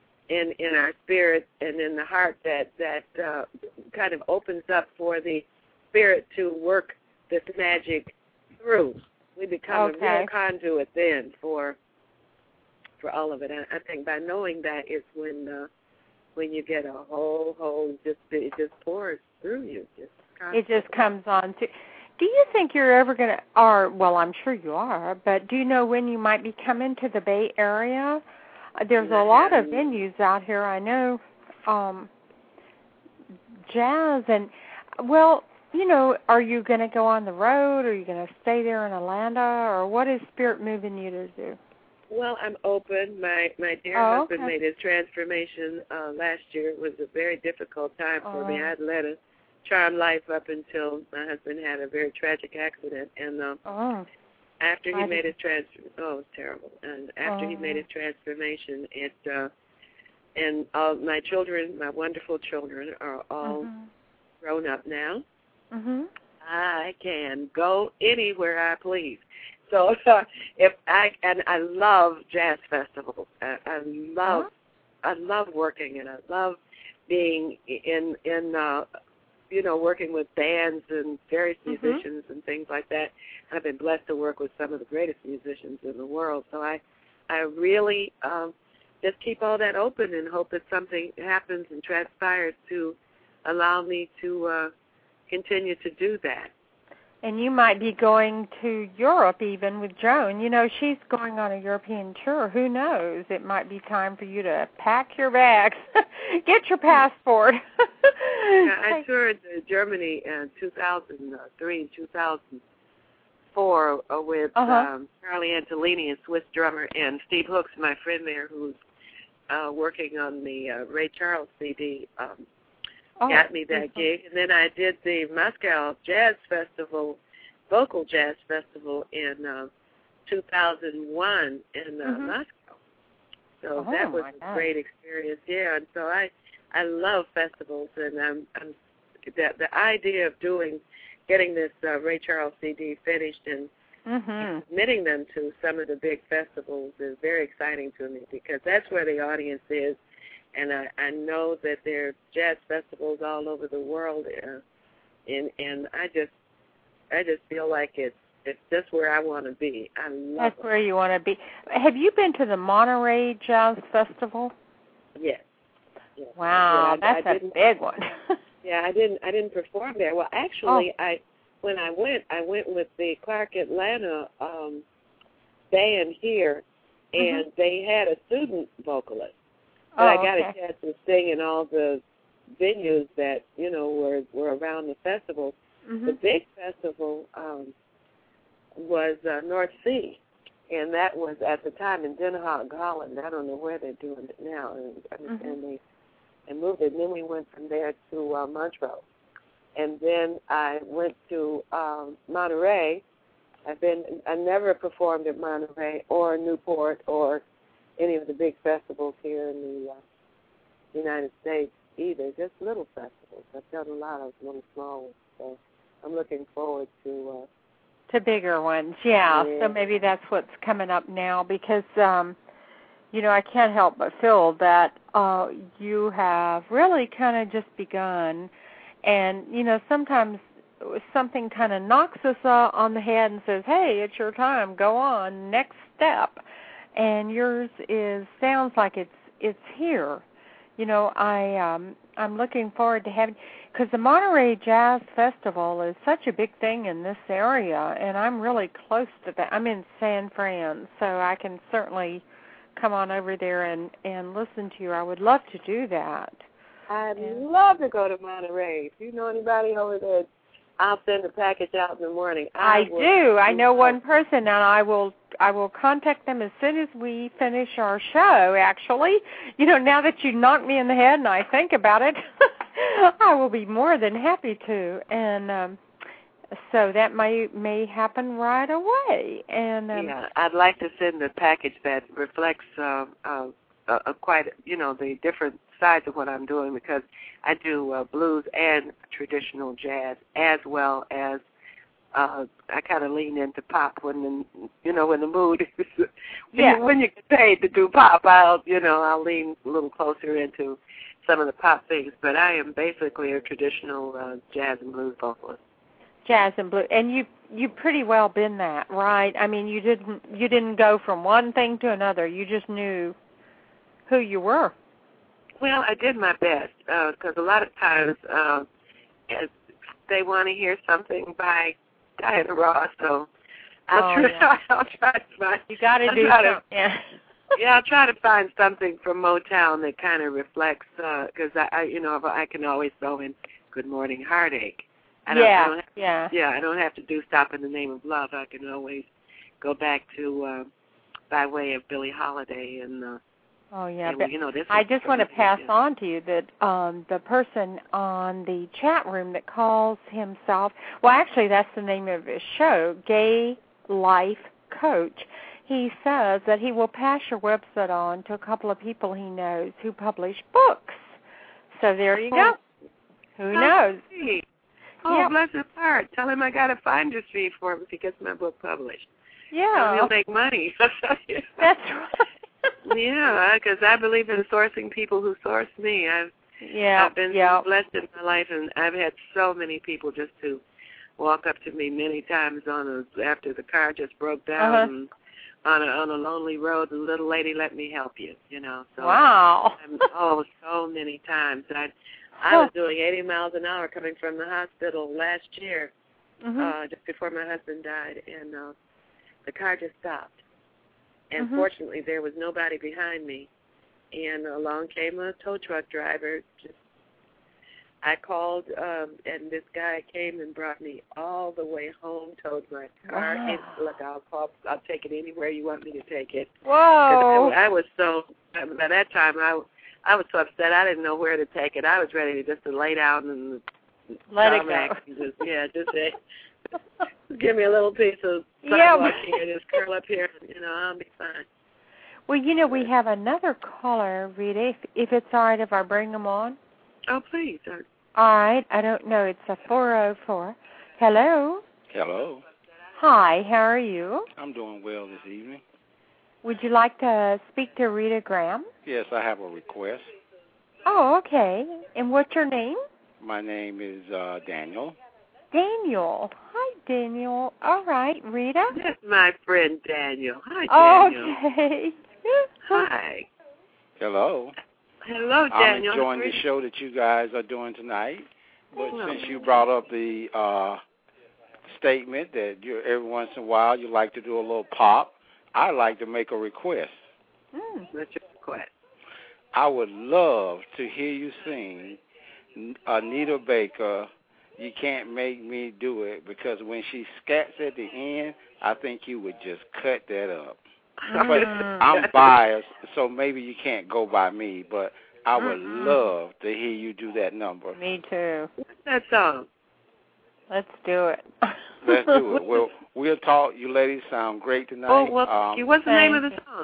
in in our spirit and in the heart that that uh, kind of opens up for the spirit to work this magic through. We become
okay.
a real conduit then for for all of it. And I think by knowing that is when uh, when you get a whole, whole, just it just pours through you. Just
it just comes on to. Do you think you're ever going to, or, well, I'm sure you are, but do you know when you might be coming to the Bay Area? There's a lot of venues out here, I know, um, jazz, and, well, you know, are you going to go on the road, or are you going to stay there in Atlanta, or what is Spirit moving you to do?
Well, I'm open. My my dear
oh,
husband
okay.
made his transformation uh, last year. It was a very difficult time for
oh.
me. I had led a charmed life up until my husband had a very tragic accident, and uh,
oh.
after he
I
made
did.
his trans oh, it was terrible. And after
oh.
he made his transformation, it uh, and all my children, my wonderful children, are all
mm-hmm.
grown up now.
Mm-hmm.
I can go anywhere I please. So uh, if I and I love jazz festivals. I, I love
huh?
I love working, and I love being in in. Uh, you know, working with bands and various
mm-hmm.
musicians and things like that. I've been blessed to work with some of the greatest musicians in the world. So I I really um, just keep all that open and hope that something happens and transpires to allow me to uh, continue to do that.
And you might be going to Europe even with Joan. You know, she's going on a European tour. Who knows? It might be time for you to pack your bags, get your passport.
yeah, I toured uh, Germany in two thousand three and two thousand four uh, with
uh-huh.
um, Charlie Antolini, a Swiss drummer, and Steve Hooks, my friend there, who's uh, working on the uh, Ray Charles C D. Um,
Oh,
got me that gig. And then I did the Moscow Jazz Festival, Vocal Jazz Festival in uh, two thousand one in uh,
mm-hmm.
Moscow. So
oh,
that was a
God.
great experience, yeah. And so I I love festivals, and I'm, I'm that the idea of doing, getting this uh, Ray Charles C D finished and
mm-hmm.
submitting them to some of the big festivals is very exciting to me, because that's where the audience is. And I, I know that there are jazz festivals all over the world, uh, and and I just I just feel like it's it's just where I want to be. I love
That's
it.
where you want to be. Have you been to the Monterey Jazz Festival?
Yes. yes.
Wow,
yeah, I,
that's
I
a big one.
yeah, I didn't I didn't perform there. Well, actually, oh. I when I went, I went with the Clark Atlanta um, band here, and mm-hmm. they had a student vocalist. But
oh,
I got
okay.
a chance to sing in all the venues that, you know, were, were around the festival.
Mm-hmm.
The big festival um, was uh, North Sea, and that was at the time in Den Haag, Holland. I don't know where they're doing it now, and,
mm-hmm.
and they and moved it. And then we went from there to uh, Montreux, and then I went to um, Monterey. I've been I never performed at Monterey or Newport or any of the big festivals here in the uh, United States either, just little festivals. I've done a lot of little small ones, so I'm looking forward to... Uh,
to bigger ones, yeah.
yeah.
So maybe that's what's coming up now, because, um, you know, I can't help but feel that uh, you have really kind of just begun, and, you know, sometimes something kind of knocks us uh, on the head and says, hey, it's your time, go on, next step. And yours is sounds like it's it's here. You know, I um, I'm looking forward to having, because the Monterey Jazz Festival is such a big thing in this area, and I'm really close to that. I'm in San Fran, so I can certainly come on over there and, and listen to you. I would love to do that.
I'd
and,
love to go to Monterey. If you know anybody over there, I'll send a package out in the morning. I,
I do. I know one person, and I will I will contact them as soon as we finish our show, actually. You know, now that you knocked me in the head and I think about it, I will be more than happy to. And um, so that may may happen right away. And um,
yeah, I'd like to send a package that reflects uh, uh, uh, quite, you know, the different sides of what I'm doing, because I do uh, blues and traditional jazz, as well as uh, I kind of lean into pop when the, you know, when the mood is, when,
yeah.
you, when you get paid to do pop, I'll, you know, I'll lean a little closer into some of the pop things. But I am basically a traditional uh, jazz and blues vocalist.
Jazz and blues, and you you pretty well been that, right? I mean, you didn't you didn't go from one thing to another. You just knew who you were.
well, I did my best because uh, a lot of times uh, they want to hear something by Diana Ross, so I'll,
oh,
try,
yeah.
I'll try to find.
You got to do something. Yeah.
Yeah, I'll try to find something from Motown that kind of reflects, because uh, I, I, you know, I can always throw in "Good Morning Heartache." I don't,
yeah,
I don't have,
yeah,
yeah. I don't have to do "Stop in the Name of Love." I can always go back to uh, by way of Billie Holiday and. Uh,
oh yeah.
and,
but
you know, this
I just want to pass
yeah.
on to you that um, the person on the chat room that calls himself, well, actually, that's the name of his show, Gay Life Coach. He says that he will pass your website on to a couple of people he knows who publish books. So there you go. Who knows?
Sweet. Oh,
yep.
bless his heart. Tell him I got a finder's fee for him if he gets my book published.
Yeah.
Tell him he'll make money.
That's right.
Yeah, because I believe in sourcing people who source me. I've,
yeah,
I've been
yeah.
blessed in my life, and I've had so many people just to walk up to me many times on a, after the car just broke down
uh-huh.
and on a, on a lonely road, and little lady, let me help you, you know. So
wow.
I'm, oh, so many times. I I was doing eighty miles an hour coming from the hospital last year,
mm-hmm.
uh, just before my husband died, and uh, the car just stopped. And
mm-hmm.
fortunately, there was nobody behind me. And along came a tow truck driver. Just, I called, um, and this guy came and brought me all the way home, towed my car.
Wow.
And, look, I'll call, I'll take it anywhere you want me to take it.
Whoa.
I, I was so, by that time, I, I was so upset. I didn't know where to take it. I was ready to just to lay down and
let it go.
And just, yeah, just say, give me a little piece of
yeah,
sidewalk here, just curl up here, and, you know, I'll be fine.
Well, you know, we have another caller, Rita, if, if it's all right if I bring them on.
Oh, please. Sir.
All right. I don't know. It's a four oh four. Hello.
Hello.
Hi. How are you?
I'm doing well this evening.
Would you like to speak to Rita Graham?
Yes, I have a request.
Oh, okay. And what's your name?
My name is uh, Daniel.
Daniel. Hi, Daniel. All right, Rita.
That's my friend Daniel. Hi, Daniel.
Okay.
Hi.
Hello.
Hello, Daniel.
I'm enjoying the show that you guys are doing tonight. But
oh.
since you brought up the uh, statement that you every once in a while you like to do a little pop, I'd like to make a request.
Mm.
What's your request?
I would love to hear you sing Anita Baker, You Can't Make Me Do It, because when she scats at the end, I think you would just cut that up.
Mm.
But I'm biased, so maybe you can't go by me, but I would
Mm-mm.
love to hear you do that number.
Me too.
What's that song?
Let's do it.
Let's do it. We'll, we'll talk. You ladies sound great tonight.
Oh, well,
um,
what's the name of the
you.
song?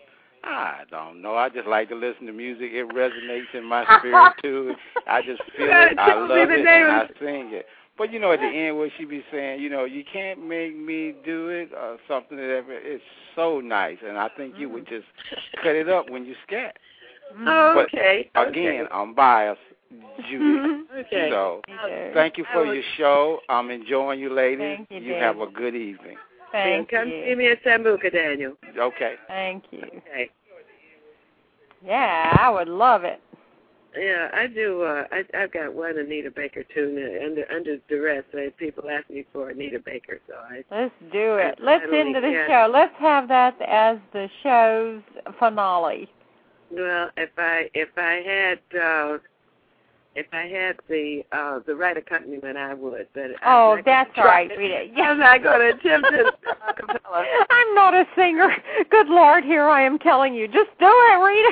I don't know. I just like to listen to music. It resonates in my spirit, too. I just feel it. I love it, and I sing it. But, you know, at the end where she be saying, you know, you can't make me do it or something, that it's so nice. And I think you would just cut it up when you scat.
Oh, okay.
But, again,
okay.
I'm biased, Judy.
Okay.
So, thank you for your show. I'm enjoying you, ladies.
Thank you,
you
Dave.
have a good evening.
Thank
Come
you.
see me at Sambuca, Daniel.
Okay.
Thank you.
Okay.
Yeah, I would love it.
Yeah, I do. Uh, I, I've got one Anita Baker tune uh, under under duress. Uh, people ask me for Anita Baker, so I.
Let's do it.
I,
Let's
I
end the
yeah.
show. Let's have that as the show's finale.
Well, if I if I had uh, if I had the uh, the right accompaniment, I would. But
oh,
I'm
that's right, Rita. Yeah.
I'm not going to attempt it. acapella.
I'm not a singer. Good Lord, here I am telling you, just do it, Rita.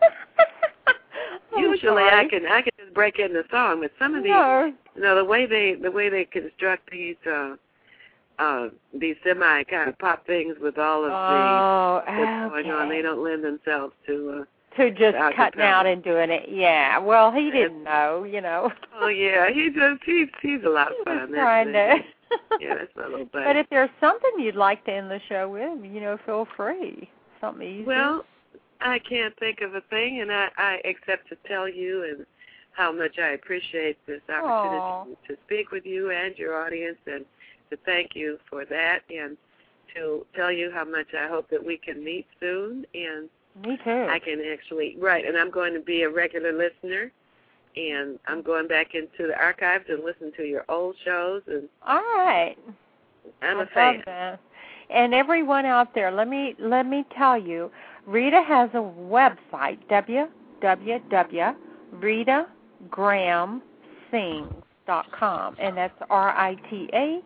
Usually, I can I can just break into song, but some of these,
no.
you know, the way they the way they construct these uh, uh, these semi kind of pop things with all of
oh,
the what's
okay.
going on, they don't lend themselves to. Uh,
to just
to
cutting out and doing it. Yeah. Well, he didn't know, you know.
Oh yeah, he just he's he's a lot of fun.
He trying to.
Yeah, that's my little buddy.
But if there's something you'd like to end the show with, you know, feel free. Something easy.
Well, I can't think of a thing, and I, I except to tell you and how much I appreciate this opportunity
Aww.
to speak with you and your audience, and to thank you for that, and to tell you how much I hope that we can meet soon, and
Me too.
I can actually, right, and I'm going to be a regular listener, and I'm going back into the archives and listen to your old shows. And
all right.
I'm
I
a fan.
love that. And everyone out there, let me let me tell you, Rita has a website, w w w dot rita graham sings dot com, and that's R I T A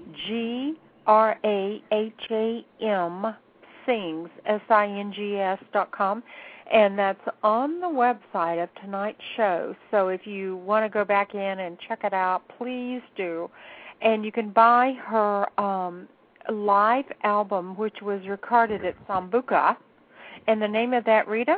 G R A H A M sings, S I N G S dot com, and that's on the website of tonight's show. So if you want to go back in and check it out, please do. And you can buy her um, live album, which was recorded at Sambuca. And the name of that, Rita?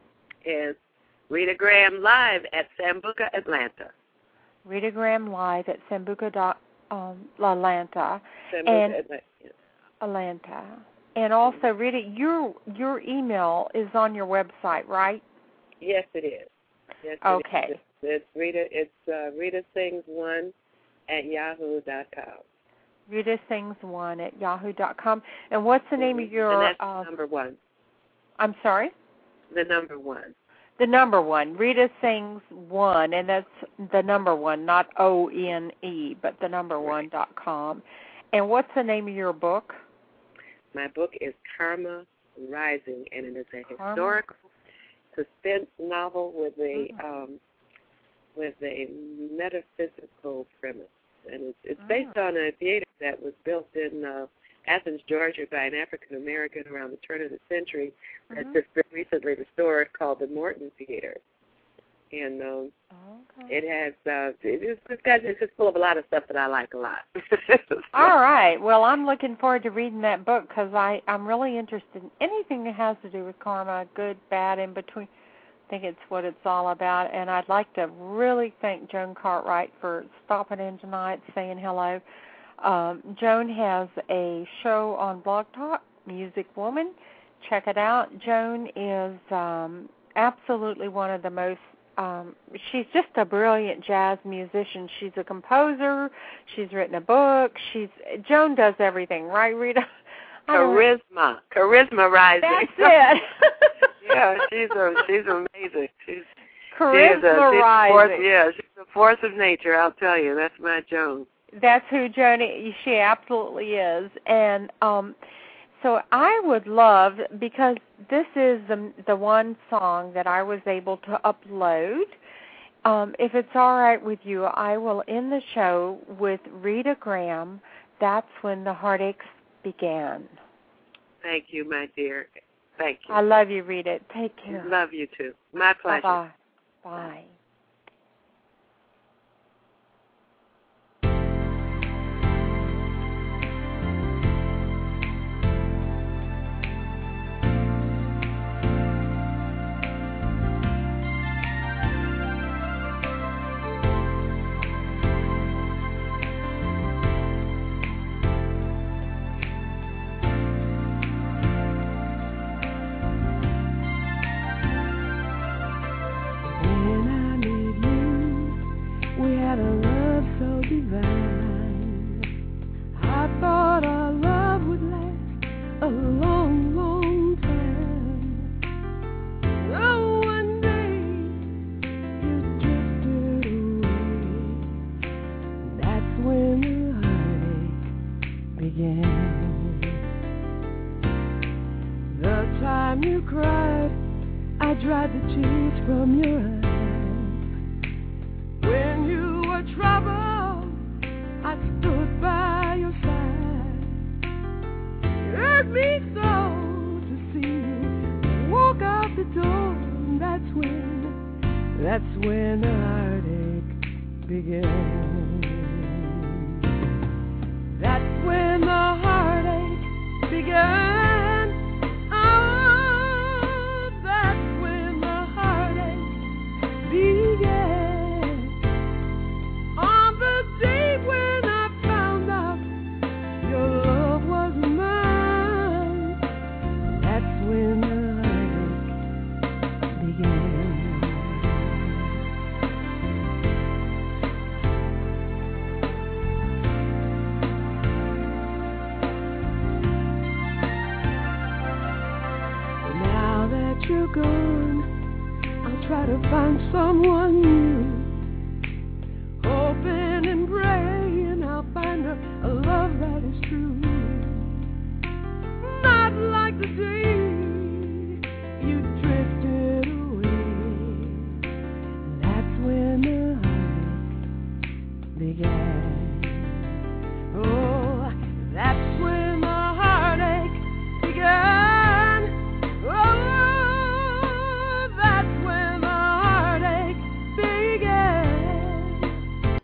Is Rita Graham Live at Sambuca, Atlanta.
Rita Graham Live at Sambuca, dot, um, Atlanta.
Sambuca,
and,
Atlanta.
Atlanta. And also, Rita, your your email is on your website, right?
Yes, it is. Yes, it
okay.
Is. It's, it's Rita. It's uh, Rita Sings One at yahoo dot com.
Rita Sings One at yahoo dot com. And what's the name of your?
And that's
uh,
number one.
I'm sorry.
The number one.
The number one. Rita Sings One, and that's the number one, not O N E, but the number one dot com. And what's the name of your book?
My book is Karma Rising, and it is a
Karma?
historical suspense novel with a
Mm.
um, with a metaphysical premise, and it's, it's based mm. on a theater that was built in uh, Athens, Georgia, by an African American around the turn of the century. That's mm-hmm. just been recently restored, called the Morton Theater, and um, okay. it has uh, it's, it's got it's just full of a lot of stuff that I like a lot. so,
All right. Well, I'm looking forward to reading that book because I I'm really interested in anything that has to do with karma, good, bad, in between. I think it's what it's all about, and I'd like to really thank Joan Cartwright for stopping in tonight, saying hello. Um, Joan has a show on Blog Talk, Music Woman. Check it out. Joan is um, absolutely one of the most, um, she's just a brilliant jazz musician. She's a composer. She's written a book. She's Joan does everything, right, Rita?
Charisma. Charisma rising.
That's it.
Yeah, she's a, she's amazing. She's
Charisma
she's a, she's
rising.
A force, yeah, she's a force of nature, I'll tell you. That's my Joan.
That's who Joan is. She absolutely is. And um, so I would love, because this is the the one song that I was able to upload. Um, if it's all right with you, I will end the show with Rita Graham, That's When the Heartaches Began.
Thank you, my dear. Thank you.
I love you, Rita. Take care.
Love you, too. My pleasure.
Bye-bye. Bye.
you're gone, I'll try to find someone new. Hoping and praying I'll find a, a love that is true. Not like the day